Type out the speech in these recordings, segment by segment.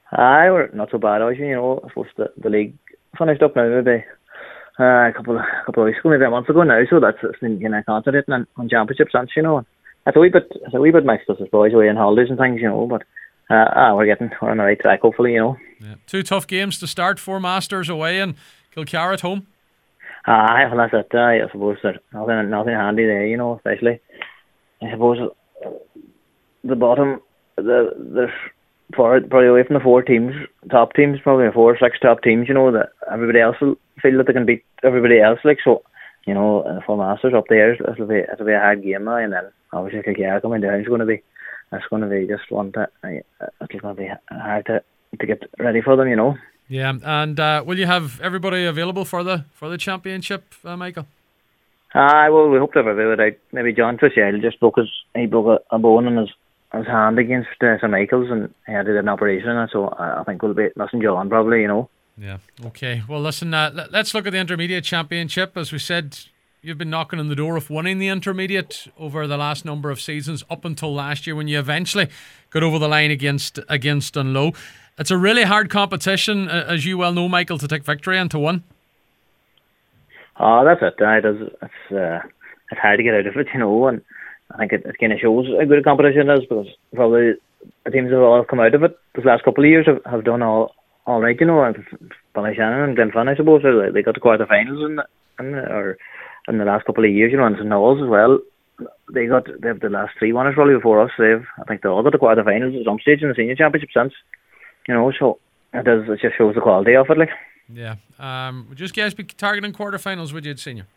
Aye, we're not so bad, actually. I suppose the league finished up now, maybe a couple of weeks ago, maybe a month ago now. So that's been concentrating on championship since. It's a wee bit mixed with us boys away on holidays and things. But we're on the right track, hopefully. Yeah. Two tough games to start. Four Masters away and Kilcara at home. Aye, well, that's it. I suppose there's nothing handy there. Especially I suppose the bottom, there's probably away from the four teams, top teams, probably 4 or 6 top teams. That everybody else will feel that they can beat everybody else. For Masters up there, it'll be a hard game, and then obviously Kilcara coming down is going to be just one that it's going to be hard to get ready for them. Yeah, and will you have everybody available for the championship, Michael? Well, we hope to have available. Maybe John Fitzgerald just broke a bone in his hand against St Michael's, and he had an operation, so I think we'll be missing John probably. Yeah. Okay. Well, listen. Let's look at the Intermediate Championship. As we said, you've been knocking on the door of winning the Intermediate over the last number of seasons, up until last year when you eventually got over the line against Dunloe. It's a really hard competition, as you well know, Michael, to take victory and to win. Oh, that's it. It's hard to get out of it, and I think it kind of shows how good a competition is, because probably the teams that have all come out of it the last couple of years have done all right, and Ballyshannon and Glenfin, I suppose, they got to quarterfinals in the last couple of years, and St Knowles as well. They have the last 3 winners probably before us. I think they all got to quarterfinals at some stage in the senior championship since. So it just shows the quality of it, Yeah. Would you guys be targeting quarterfinals, would you, at senior?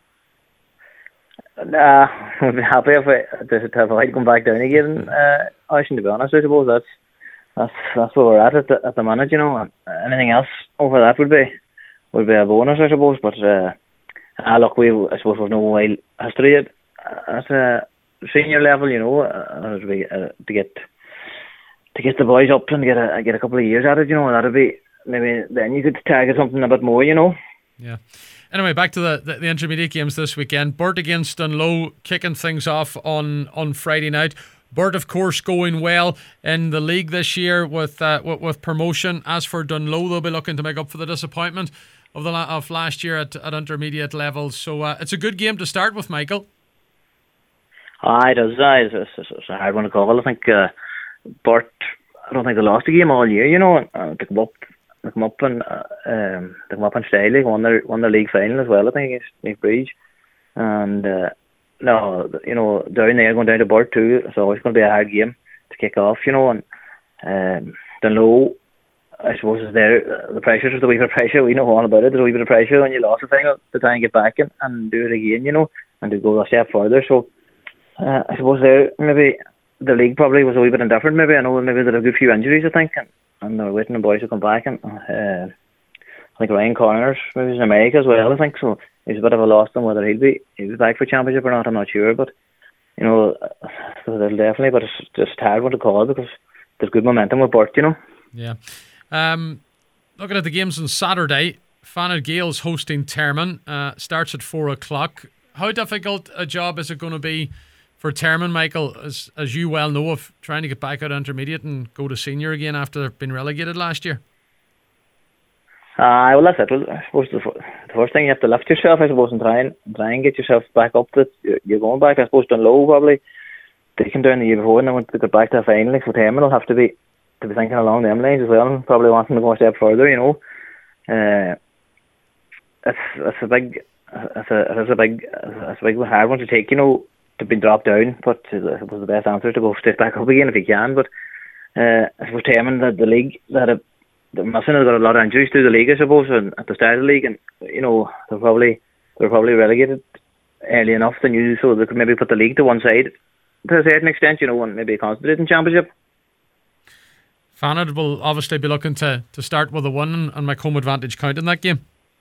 We'd be happy to avoid going back down again. To be honest, I suppose that's where we're at the minute. Anything else over that would be a bonus, I suppose. But look, I suppose we've no wild history at a senior level. To get the boys up and get a couple of years at it. That'd be maybe then you could target something a bit more. Yeah. Anyway, back to the intermediate games this weekend. Burt against Dunloe kicking things off on Friday night. Burt, of course, going well in the league this year with promotion. As for Dunloe, they'll be looking to make up for the disappointment of last year at intermediate levels. So it's a good game to start with, Michael. It is. It's a hard one to call. I think Burt, I don't think they lost a game all year. They come up in Staley, won their league final as well, I think, against Leaf Bridge. And down there, going down to Burt too, it's always going to be a hard game to kick off, and Dunloe, I suppose, is there. The pressure is a wee bit of pressure. We know all about it. There's a wee bit of pressure when you lost a final to try and get back in and do it again, and to go a step further. So I suppose there, maybe the league probably was a wee bit indifferent. Maybe I know maybe there are a good few injuries, I think, and they're waiting on boys to come back. And I think Ryan Corners maybe is in America as well, I think, so he's a bit of a loss on whether he'll be back for championship or not. I'm not sure, but so they'll definitely. But it's just a hard one to call because there's good momentum with Burt, Yeah. Looking at the games on Saturday, Fanad Gales hosting Termon. Starts at 4:00. How difficult a job is it going to be for Termon, Michael, as you well know, of trying to get back out intermediate and go to senior again after being relegated last year? Well, that's it. Well, I suppose the first thing you have to lift yourself, I suppose, and try and get yourself back up that you're going back. I suppose Dunloe probably, they came down the year before and they want to get back to a final. So Termon will have to be thinking along them lines as well, and probably wanting to go a step further. It's a big hard one to take. To be dropped down, but I suppose the best answer is to go straight back up again if you can. But I suppose Termon, the league, they're missing. They've got a lot of injuries through the league, I suppose, and at the start of the league, and they're probably relegated early enough than you, so they could maybe put the league to one side to a certain extent, and maybe concentrate in championship. Fanad will obviously be looking to start with a win and make home advantage count in that game.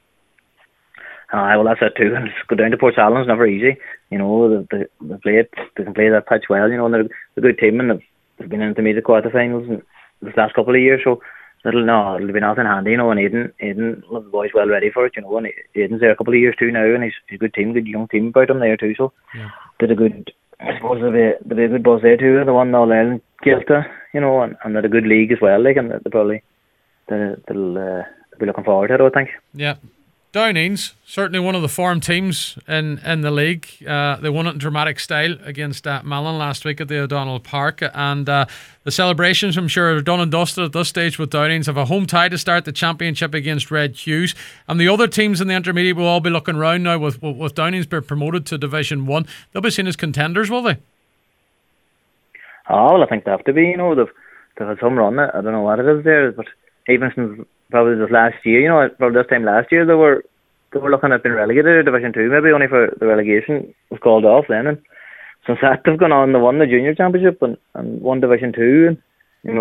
Well, that's it too. And go down to Port Salon's never easy. They play it. They can play that pitch well. And they're a good team, and they've been in intermediate quarterfinals in the last couple of years. So it'll be nothing handy. And Aidan, the boys well ready for it. And Aidan's there a couple of years too now, and he's a good team, good young team about him there too. So did a good. I suppose there'll be a good buzz there too. The one All Ireland Gaelta and they're a good league as well. Like, and they'll be looking forward to it, I think. Yeah. Downings, certainly one of the form teams in the league. They won it in dramatic style against Malin last week at the O'Donnell Park. And the celebrations, I'm sure, are done and dusted at this stage with Downings. Have a home tie to start the championship against Red Hughes. And the other teams in the intermediate will all be looking round now with Downings being promoted to Division 1. They'll be seen as contenders, will they? Oh, well, I think they have to be. They've had some run. I don't know what it is there, but even since probably this last year, probably this time last year, they were looking at being relegated to Division 2, maybe only for the relegation was called off then. And since that, they've gone on, they won the junior championship and won Division 2. And,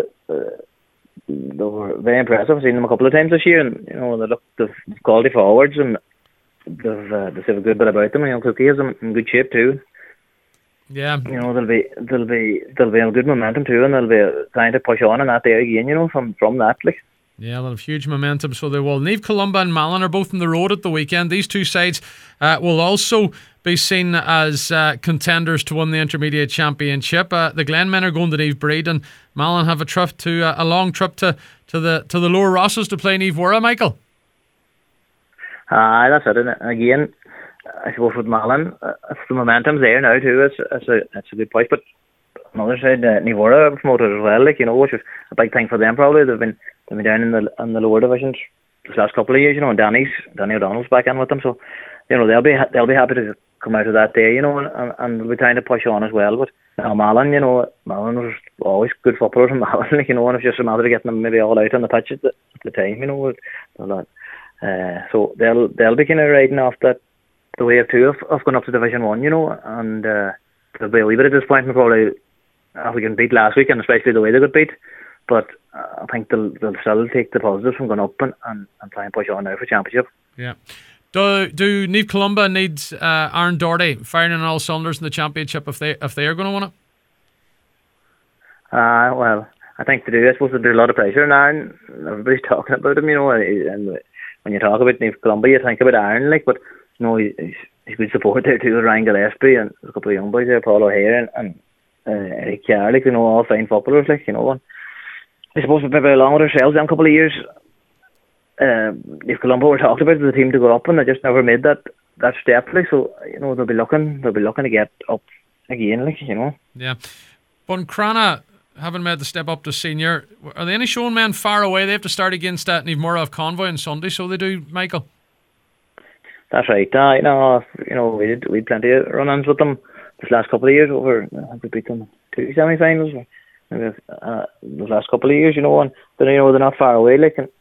they were very impressive. I've seen them a couple of times this year, and they've quality forwards, and they have a good bit about them. Cookie has them in good shape too. Yeah. They'll be in good momentum too, and they'll be trying to push on in that there again. From that, like. Yeah, they'll have huge momentum, so they will. Neve Columba and Malin are both on the road at the weekend. These two sides will also be seen as contenders to win the intermediate championship. The Glenmen are going to Neve Breed, and Malin have a long trip to the Lower Rosses to play Neve Worra, Michael. That's it. And again, I suppose with Malin, the momentum's there now too. It's a good push, but on the other side, Neve Worra promoted as well, which is a big thing for them. Probably they've been down in the lower divisions this last couple of years, and Danny O'Donnell's back in with them, so they'll be happy to come out of that day, and they'll be trying to push on as well. But now Malin was always good footballers in Malin, and it's just a matter of getting them maybe all out on the pitch at the time, so they'll be kind of riding off the wave too of going up to Division 1, and there'll be a wee bit of disappointment probably after getting beat last week, and especially the way they got beat. But I think they'll still take the positives from going up and try and push on now for championship. Yeah. Do Neve Columba need Aaron Doherty firing on all cylinders in the championship if they are going to win it? Well, I think they do. I suppose there's a lot of pressure on Aaron. Everybody's talking about him, and when you talk about Neve Columba, you think about Aaron, but he's good support there too with Ryan Gillespie and a couple of young boys there, Paul O'Hare and Eric Carr, all fine footballers, and I suppose maybe along with ourselves in a couple of years, if Columba were talked about as a team to go up, and they just never made that step, so they'll be looking to get up again, Yeah. Buncrana haven't made the step up to senior. Are they any showing men far away? They have to start against Neve Murrah of Convoy on Sunday, so they do, Michael. That's right. We had plenty of run-ins with them this last couple of years. I think we beat them 2 semi-finals. The last couple of years, and they're not far away.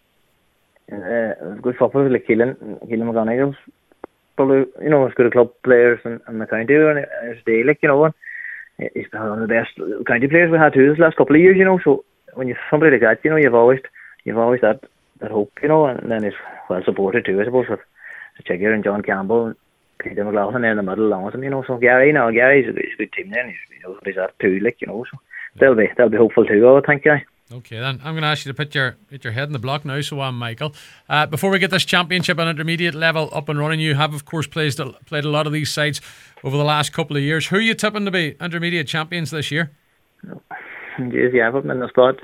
Good football like Keelan McGonigal's probably as good a club players in the county and today, and he's been one of the best county players we had too this last couple of years. So when you somebody like that, you've always that hope, and then he's well supported too, I suppose, with Chigger and John Campbell and Peter McLaughlin there in the middle along with him. So Gary's a good team there, and he's that too, so. They'll be hopeful too, I would think, guy. Okay, then I'm going to ask you to put your head in the block now, so I'm Michael. Before we get this championship and intermediate level up and running, you have of course played a lot of these sides over the last couple of years. Who are you tipping to be intermediate champions this year? Jeez, yeah, I put them in the spot.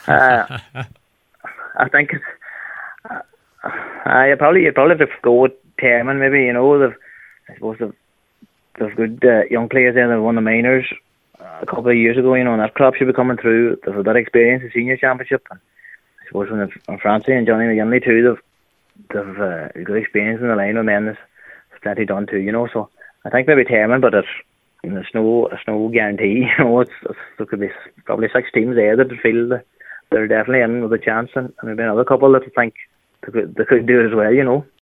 I think you probably have to go with Terman, maybe. I suppose they've good young players there. They've won the minors a couple of years ago, and that crop should be coming through. They've a bit of experience in senior championship, and I suppose when Francie and Johnny McGinley too, they've good experience in the line with men. There's plenty done too, so I think maybe Terman, but there's no guarantee. There could be probably 6 teams there that feel they're definitely in with a chance, and maybe another couple that think they could do it as well.